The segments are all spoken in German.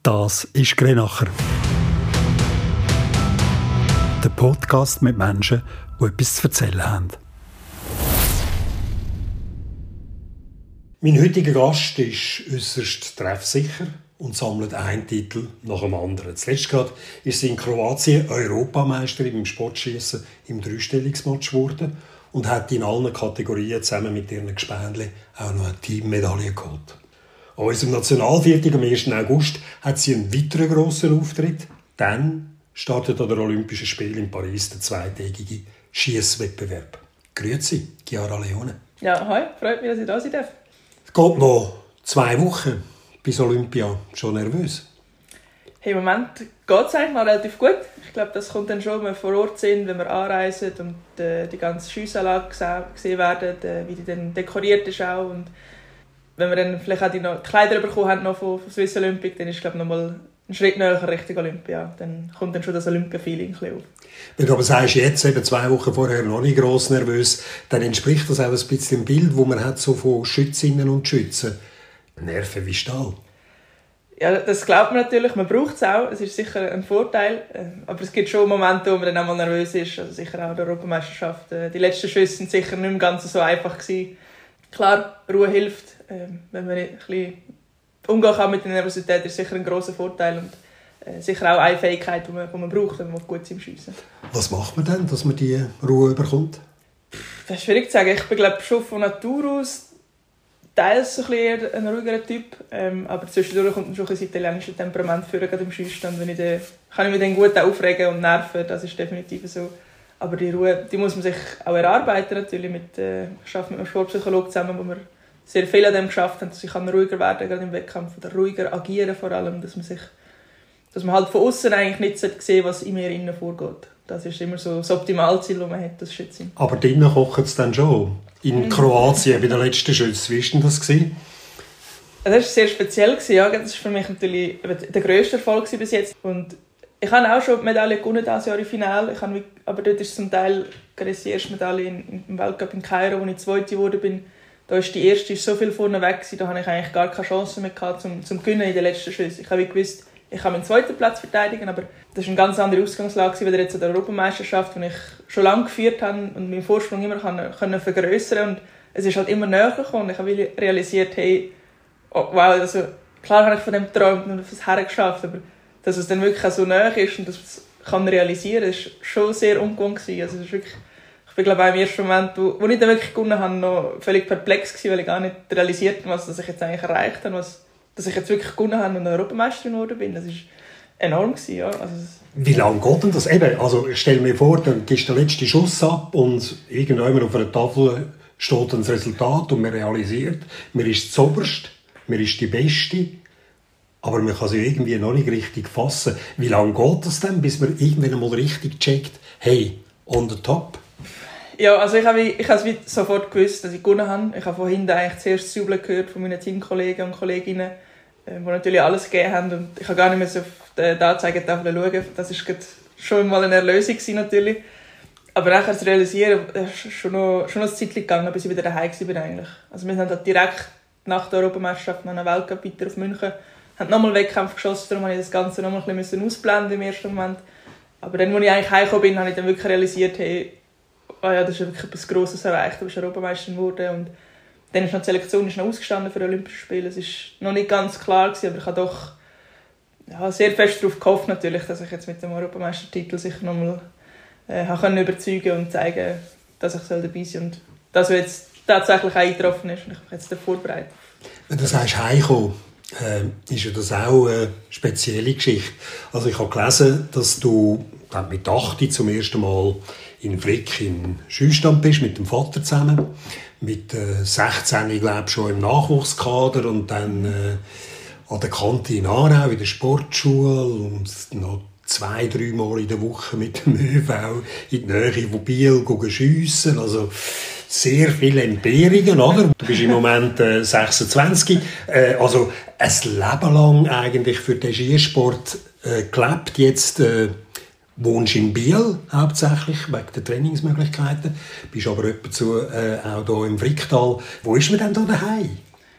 Das ist Grenacher. Der Podcast mit Menschen, die etwas zu erzählen haben. Mein heutiger Gast ist äußerst treffsicher und sammelt einen Titel nach dem anderen. Zuletzt gerade ist sie in Kroatien Europameisterin im Sportschießen im Dreistellungsmatch geworden und hat in allen Kategorien zusammen mit ihren Gespendli auch noch eine Teammedaille geholt. An unserem Nationalviertel am 1. August hat sie einen weiteren grossen Auftritt. Dann startet an den Olympischen Spielen in Paris der zweitägige Schiesswettbewerb. Grüezi, Chiara Leone. Ja, hi, freut mich, dass ich da sein darf. Es geht noch 2 Wochen bis Olympia. Schon nervös? Hey, im Moment geht es eigentlich noch relativ gut. Ich glaube, das kommt dann schon, wenn wir vor Ort sind, wenn wir anreisen und die ganze Schiessanlage gesehen werden, wie die dann dekoriert ist auch. Und wenn wir dann vielleicht auch die Kleider bekommen haben noch von Swiss Olympic, dann ist es, glaube ich, noch mal ein Schritt näher Richtung Olympia. Dann kommt dann schon das Olympia-Feeling auf. Wenn du aber sagst, jetzt eben 2 Wochen vorher noch nicht gross nervös, dann entspricht das auch ein bisschen dem Bild, das man hat so von Schützinnen und Schützen. Nerven wie Stahl. Ja, das glaubt man natürlich, man braucht es auch, es ist sicher ein Vorteil, aber es gibt schon Momente, wo man dann auch mal nervös ist, also sicher auch in der Europameisterschaft. Die letzten Schüsse sind sicher nicht mehr ganz so einfach gewesen. Klar, Ruhe hilft, wenn man ein bisschen umgehen kann mit der Nervosität, ist sicher ein grosser Vorteil und sicher auch eine Fähigkeit, die man braucht, wenn man gut ist im Schiessen. Was macht man denn, dass man die Ruhe bekommt? Das ist schwierig zu sagen, ich bin glaube schon von Natur aus teils ein ruhigerer Typ, aber zwischendurch kommt schon ein italienisches Temperament für, gerade im Schießstand. Kann ich mich dann gut aufregen und nerven, das ist definitiv so. Aber die Ruhe, die muss man sich auch erarbeiten natürlich. Ich arbeite mit einem Sportpsychologen zusammen, wo wir sehr viel an dem geschafft haben, dass ich ruhiger werden gerade im Wettkampf oder ruhiger agieren vor allem, dass man halt von außen eigentlich nicht sehen sollte, was in mir innen vorgeht. Das ist immer so das Optimalziel, das man hat, das Schützen. Aber drinnen kochen es dann schon. In Kroatien bei den letzten Schützen, wie war denn das? Das war sehr speziell. Ja. Das war für mich natürlich der grösste Erfolg bis jetzt. Und ich habe auch schon die Medaille gewonnen, dieses Jahr im Finale. Aber dort ist zum Teil die erste Medaille im Weltcup in Kairo, wo ich Zweite geworden bin. Da ist die erste so viel vorne weg gewesen, da hatte ich eigentlich gar keine Chance mehr gehabt, zum Gewinnen in den letzten Schüssen. Ich habe gewusst, ich kann meinen 2. Platz verteidigen, aber das war eine ganz andere Ausgangslage als jetzt an der Europameisterschaft, wo ich schon lange geführt habe und meinen Vorsprung immer vergrössern konnte. Und es ist halt immer näher gekommen. Ich habe realisiert, hey, oh, wow, also, klar habe ich von dem geträumt und auf das hergeschafft, aber dass es dann wirklich auch so näher ist und dass man es realisieren kann, ist schon sehr ungewohnt gewesen. Also, es ist wirklich, ich bin, glaube ich, im ersten Moment, wo ich dann wirklich gewonnen habe, noch völlig perplex gewesen, weil ich gar nicht realisiert habe, was ich jetzt eigentlich erreicht habe, dass ich jetzt wirklich gewonnen habe und Europameisterin geworden bin. Das war enorm gewesen, ja. Also, wie lange geht denn das? Eben, also ich stelle mir vor, dann gibst du den letzten Schuss ab und irgendwann auf einer Tafel steht ein Resultat und man realisiert, man ist zuoberst, man ist die Beste, aber man kann sich irgendwie noch nicht richtig fassen. Wie lange geht das denn, bis man irgendwann mal richtig checkt, hey, on the top? Ja, also ich habe es sofort gewusst, dass ich gewonnen habe. Ich habe von hinten eigentlich zuerst das Jubeln gehört von meinen Teamkollegen und Kolleginnen, die natürlich alles gegeben haben. Und ich habe gar nicht mehr auf die Anzeigetafel schauen. Das war schon mal eine Erlösung natürlich. Aber nachher zu realisieren, ist schon noch ein Zeitchen gegangen, bis ich wieder daheim war eigentlich. Also wir sind dann direkt nach der Europameisterschaft nach einer Weltcup weiter auf München, haben nochmal Wettkampf geschossen, darum musste ich das Ganze nochmal ein bisschen ausblenden im ersten Moment. Aber dann, als ich eigentlich heimgekommen bin, habe ich dann wirklich realisiert, hey, oh ja, das ist wirklich etwas Grosses erreicht, du bist Europameisterin geworden. Und dann ist noch die Selektion noch ausgestanden für die Olympischen Spiele. Es war noch nicht ganz klar gewesen, aber ich habe doch sehr fest darauf gehofft, natürlich, dass ich jetzt mit dem Europameistertitel sicher nochmal überzeugen und zeigen, dass ich dabei sein soll. Und dass er jetzt tatsächlich eingetroffen ist und ich mich jetzt dafür vorbereitet. Wenn du sagst, heimkommen, ist ja das auch eine spezielle Geschichte. Also ich habe gelesen, dass du mit 8 zum ersten Mal in Frick im Schulstand bist, mit dem Vater zusammen. Mit 16, ich glaube, schon im Nachwuchskader und dann an der Kante in Aarau, in der Sportschule und noch 2-3 Mal in der Woche mit dem ÖV in die Nähe von Biel schiessen. Also sehr viele Entbehrungen, oder? Du bist im Moment 26. Also ein Leben lang eigentlich für den Skisport gelebt. Jetzt wohnst in Biel hauptsächlich wegen der Trainingsmöglichkeiten. Bist aber ab und zu auch hier im Fricktal. Wo ist man denn da daheim?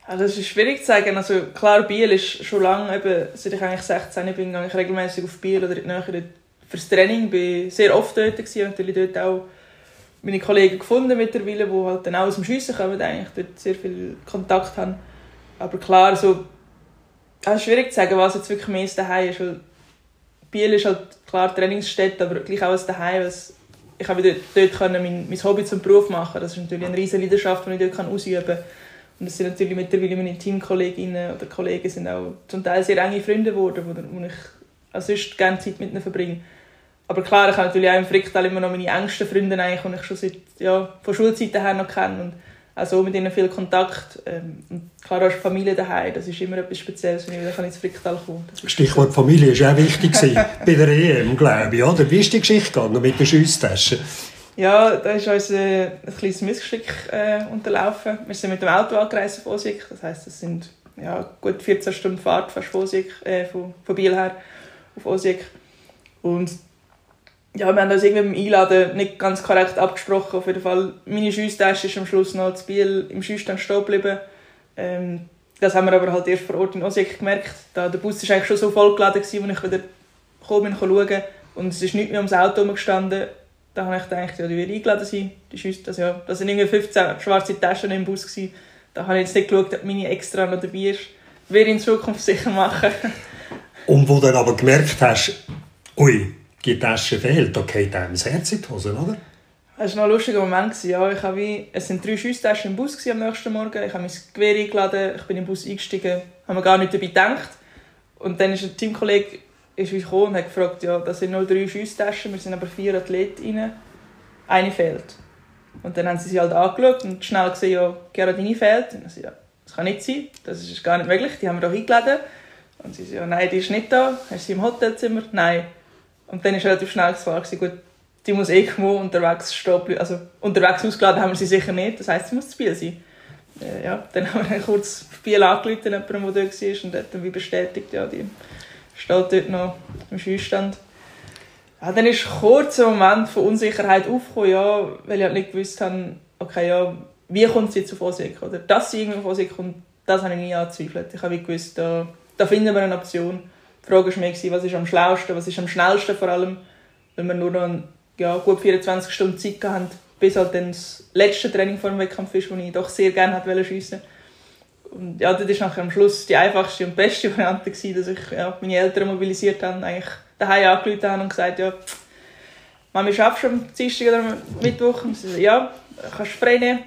Ja, das ist schwierig zu sagen. Also klar, Biel ist schon lange, eben, seit ich eigentlich 16 bin, gehe ich regelmäßig auf Biel oder in die Nähe fürs Training. Ich war sehr oft dort gewesen, natürlich dort auch meine Kollegen gefunden mittlerweile, die halt dann auch aus dem Schiessen kommen, eigentlich dort sehr viel Kontakt haben. Aber klar, so, ist schwierig zu sagen, was jetzt wirklich mehr daheim ist, weil Biel ist halt klar Trainingsstätte, aber gleich auch als daheim. Ich konnte dort mein Hobby zum Beruf machen. Das ist natürlich eine riesige Leidenschaft, die ich dort ausüben kann. Und es sind natürlich mittlerweile meine Teamkolleginnen oder Kollegen sind auch zum Teil sehr enge Freunde geworden, wo ich auch sonst gerne Zeit mit ihnen verbringe. Aber klar, ich habe natürlich auch im Fricktal immer noch meine engsten Freunde, die ich schon seit von Schulzeiten her noch kenne. Und auch so mit ihnen viel Kontakt. Und klar, hast du Familie daheim, das ist immer etwas Spezielles, wenn ich wieder ins Fricktal komme. Stichwort Familie war auch wichtig bei der EM, glaube ich. Oder? Wie ist die Geschichte gegangen mit den Schiesstasche? Ja, da ist uns ein kleines Missgeschick unterlaufen. Wir sind mit dem Auto angereist auf Osijek. Das heisst, es sind gut 14 Stunden Fahrt fast von Biel her auf Osijek. Und ja, wir haben uns irgendwie beim Einladen nicht ganz korrekt abgesprochen. Auf jeden Fall, meine Schiesstasche ist am Schluss noch zu Biel im Schiessstand stehen geblieben. Das haben wir aber halt erst vor Ort in Osijek gemerkt. Der Bus war eigentlich schon so vollgeladen, als ich wieder schauen konnte. Und es ist nicht mehr ums Auto gestanden. Da habe ich gedacht, ja, die will eingeladen sein. Das sind irgendwie 15 schwarze Taschen im Bus gewesen. Da habe ich jetzt nicht geschaut, ob meine extra noch dabei ist. Werde ich in Zukunft sicher machen. Und wo du dann aber gemerkt hast, ui, die Tasche fehlt, da geht einem das Herz in die Hose, oder? Das war noch ein lustiger Moment. Ja, es waren 3 Schiesstaschen im Bus am nächsten Morgen. Ich habe mein Gewehr eingeladen, ich bin im Bus eingestiegen, habe mir gar nicht dabei gedacht. Und dann ist ein Teamkollege gekommen und hat gefragt, ja, das sind nur 3 Schiesstaschen, wir sind aber 4 Athletinnen, eine fehlt. Und dann haben sie halt angeschaut und schnell gesehen, ja, Geraldine fehlt. Und sie, ja, das kann nicht sein, das ist gar nicht möglich, die haben wir doch eingeladen. Und sie so, ja, nein, die ist nicht da, ist sie im Hotelzimmer? Nein. Und dann war relativ schnell klar, gut, die muss irgendwo unterwegs stehen. Also unterwegs ausgeladen haben wir sie sicher nicht, das heisst, sie muss zu Biel sein. Ja, dann haben wir kurz auf Biel angerufen, jemanden, der dort war, und hat dann wie bestätigt, ja, die steht dort noch im Schießstand. Ja, dann ist kurz ein Moment von Unsicherheit aufgekommen, ja, weil ich halt nicht gewusst habe, okay, ja, wie kommt sie jetzt auf Osijek? Oder dass sie irgendwie auf Osijek kommt, das habe ich nie angezweifelt. Ich habe gewusst, da finden wir eine Option. Die Frage war mir, was ist am schlausten, was ist am schnellsten vor allem, weil wir nur noch gut 24 Stunden Zeit hatten, bis halt dann das letzte Training vor dem Wettkampf ist, das ich doch sehr gerne schiessen wollte. Und ja, das war nachher am Schluss die einfachste und beste Variante, dass ich meine Eltern mobilisiert habe, eigentlich daheim angerufen habe und gesagt, ja, Mami, schaffst du am Dienstag oder am Mittwoch? Und sie so, ja, kannst du frei nehmen.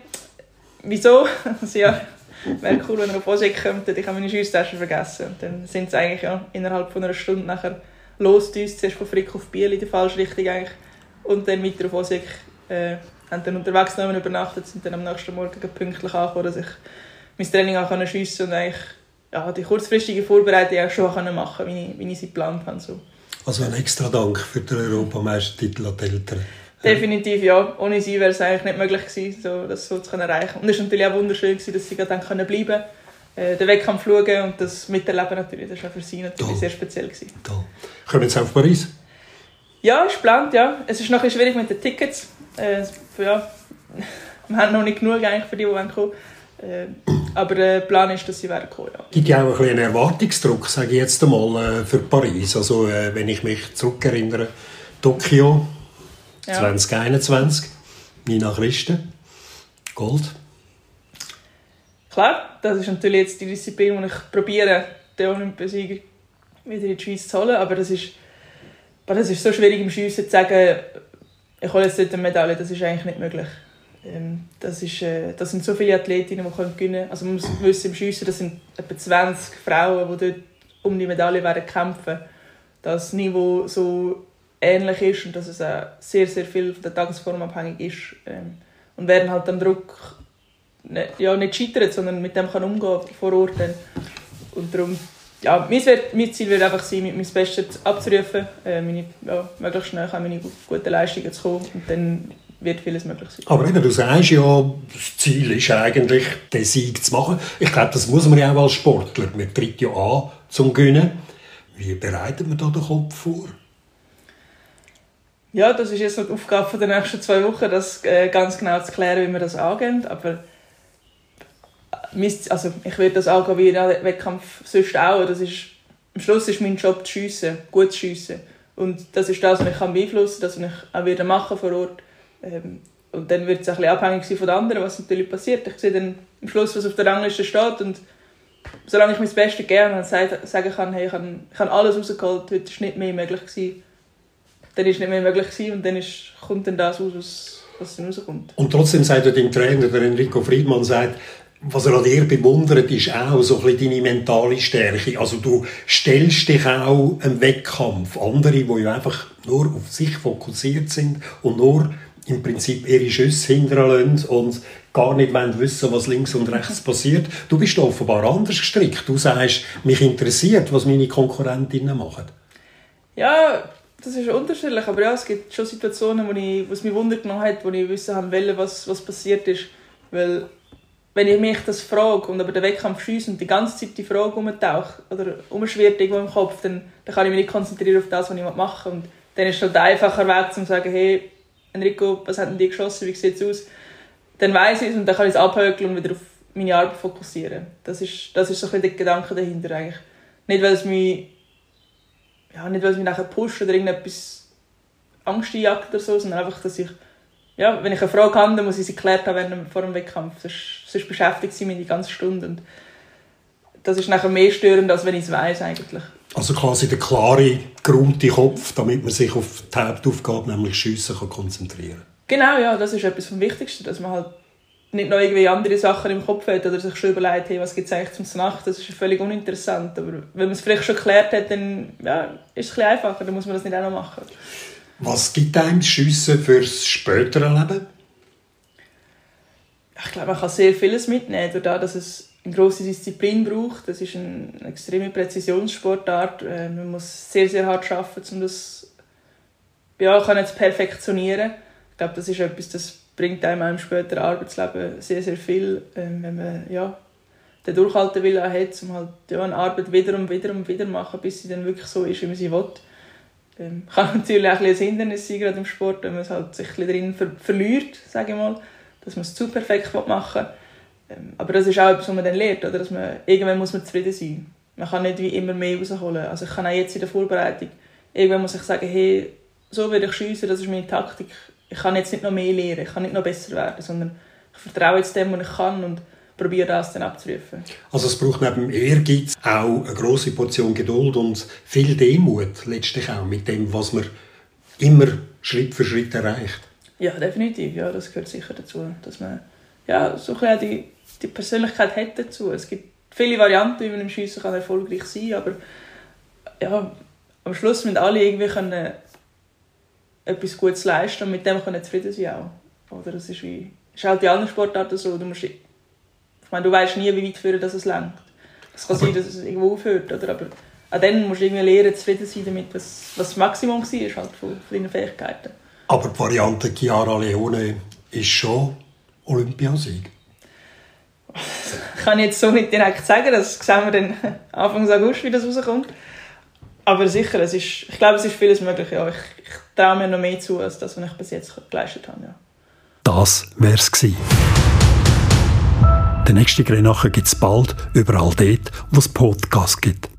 Wieso? Also, ja, wäre cool, wenn er auf Osijek kommt, ich habe meine Schiesstasche vergessen. Und dann sind sie eigentlich innerhalb von einer Stunde nachher los, zuerst von Frick auf Biel in der falschen Richtung eigentlich, und dann weiter auf Osijek. Haben dann unterwegs noch übernachtet, sind dann am nächsten Morgen pünktlich angekommen, dass ich mein Training auch schiessen und eigentlich die kurzfristige Vorbereitung auch schon machen konnte, wie ich sie geplant habe. So. Also ein extra Dank für den Europameistertitel an die Eltern. Definitiv, ja. Ohne sie wäre es eigentlich nicht möglich gewesen, das so zu erreichen. Und es war natürlich auch wunderschön, dass sie dann bleiben konnten, den Wettkampf schauen und das miterleben natürlich. Das war für sie natürlich sehr speziell gewesen. Toll. Kommen wir jetzt auf Paris? Ja, ist geplant, ja. Es ist noch ein bisschen schwierig mit den Tickets. Wir haben noch nicht genug eigentlich für die kommen. Aber der Plan ist, dass sie kommen werden. Ja. Gibt ja auch ein bisschen einen Erwartungsdruck, sage ich jetzt einmal, für Paris. Also, wenn ich mich zurückerinnere, Tokio 2021, Nina Christen, Gold. Klar, das ist natürlich jetzt die Disziplin, die ich probiere, den Olympiasieger wieder in die Schweiz zu holen. Aber das ist so schwierig im Schiessen zu sagen, ich hole jetzt dort eine Medaille, das ist eigentlich nicht möglich. Das sind so viele Athletinnen, die gewinnen können. Also man muss wissen, im Schiessen, das sind etwa 20 Frauen, die dort um die Medaille werden kämpfen. Das Niveau so ähnlich ist und dass es auch sehr, sehr viel von der Tagesform abhängig ist. Und werden halt am Druck nicht scheitern, sondern mit dem kann umgehen vor Ort. Und darum, mein Ziel wird einfach sein, mein Bestes abzurufen, möglichst schnell an meine guten Leistungen zu kommen und dann wird vieles möglich sein. Aber eben, du sagst ja, das Ziel ist eigentlich, den Sieg zu machen. Ich glaube, das muss man ja auch als Sportler. Man tritt ja an zum Gewinnen. Wie bereitet man da den Kopf vor? Ja, das ist jetzt noch die Aufgabe der nächsten 2 Wochen, das ganz genau zu klären, wie wir das angehen. Aber ich würde das angehen wie in einem Wettkampf sonst auch. Am Schluss ist mein Job zu schiessen, gut zu schiessen. Und das ist das, was ich beeinflussen kann, das, was ich auch wieder machen vor Ort. Und dann wird es ein bisschen abhängig sein von den anderen, was natürlich passiert. Ich sehe dann am Schluss, was auf der Rangliste steht. Und solange ich mein Bestes gerne und sagen kann, hey, ich habe alles rausgeholt, heute war nicht mehr möglich gewesen, dann ist nicht mehr möglich gewesen und dann kommt dann das raus, was dann rauskommt. Und trotzdem sagt dein Trainer, der Enrico Friedmann, sagt, was er an dir bewundert, ist auch so ein bisschen deine mentale Stärke. Also du stellst dich auch im Wettkampf. Andere, die ja einfach nur auf sich fokussiert sind und nur im Prinzip ihre Schüsse hinterlassen und gar nicht wissen, was links und rechts passiert. Du bist offenbar anders gestrickt. Du sagst, mich interessiert, was meine Konkurrentinnen machen. Ja, das ist unterschiedlich. Aber ja, es gibt schon Situationen, wo es mich Wunder genommen hat, wo ich wissen wollte, was passiert ist. Weil wenn ich mich das frage und aber den Wettkampf schiesse und die ganze Zeit die Frage umtaucht oder umschwirrt irgendwo im Kopf, dann kann ich mich nicht konzentrieren auf das, was ich machen will. Und dann ist es halt ein einfacher Weg, um zu sagen, hey, Enrico, was hat denn die geschossen, wie sieht es aus? Dann weiss ich es und dann kann ich es abhökeln und wieder auf meine Arbeit fokussieren. Das ist so ein bisschen der Gedanke dahinter eigentlich. Nicht, weil es mich nachher pusht oder irgendetwas Angst einjagt oder so, sondern einfach, dass ich, wenn ich eine Frage habe, dann muss ich sie geklärt haben vor dem Wettkampf. Sonst beschäftigt sie mich die ganze Stunde. Und das ist nachher mehr störend, als wenn ich es weiss eigentlich. Also quasi der klare, geräumte Kopf, damit man sich auf die Hauptaufgabe, nämlich Schiessen, konzentrieren kann. Genau, ja, das ist etwas vom Wichtigsten, dass man halt nicht noch irgendwie andere Sachen im Kopf hat oder sich schon überlegt, hey, was gibt es eigentlich zum Nacht, das ist völlig uninteressant. Aber wenn man es vielleicht schon geklärt hat, dann ist es ein bisschen einfacher, dann muss man das nicht auch noch machen. Was gibt einem das Schiessen fürs spätere Leben? Ich glaube, man kann sehr vieles mitnehmen, dadurch, dass es eine grosse Disziplin braucht. Das ist eine extreme Präzisionssportart. Man muss sehr, sehr hart arbeiten, um das zu perfektionionieren. Ich glaube, das ist etwas, das bringt einem im späteren Arbeitsleben sehr, sehr viel, wenn man den Durchhaltewillen hat, um halt eine Arbeit wieder und wieder machen, bis sie dann wirklich so ist, wie man sie will. Kann natürlich auch ein Hindernis sein, gerade im Sport, wenn man es halt sich drin verliert, sage ich mal, dass man es zu perfekt machen will. Aber das ist auch etwas, was man dann lernt, oder? Dass man, irgendwann muss man zufrieden sein. Man kann nicht wie immer mehr rausholen. Also ich kann auch jetzt in der Vorbereitung, irgendwann muss ich sagen, hey, so will ich schiessen, das ist meine Taktik. Ich kann jetzt nicht noch mehr lernen, ich kann nicht noch besser werden, sondern ich vertraue jetzt dem, was ich kann und probiere das dann abzurufen. Also es braucht neben dem Ehrgeiz auch eine grosse Portion Geduld und viel Demut, letztlich auch mit dem, was man immer Schritt für Schritt erreicht. Ja, definitiv, ja, das gehört sicher dazu, dass man so ein bisschen die Persönlichkeit hat dazu. Es gibt viele Varianten, wie man im Schiessen erfolgreich sein kann, aber ja, am Schluss müssen alle irgendwie etwas Gutes leisten und mit dem können zufrieden sein auch. Oder das ist halt die anderen Sportarten so. Du weißt nie, wie weit führen das lenkt. Es kann sein, dass es irgendwo aufhört, oder? Aber an dann musst du irgendwie lernen, zufrieden sein damit, was das Maximum war halt von deinen Fähigkeiten. Aber die Variante Chiara Leone ist schon Olympiasieg. Kann ich jetzt so nicht direkt sagen, das sehen wir dann Anfang August, wie das rauskommt. Aber sicher, ich glaube, es ist vieles möglich. Ja. Ich traue mir noch mehr zu, als das, was ich bis jetzt geleistet habe. Ja. Das wär's gewesen. Den nächsten Grenache gibt es bald überall dort, wo es Podcasts gibt.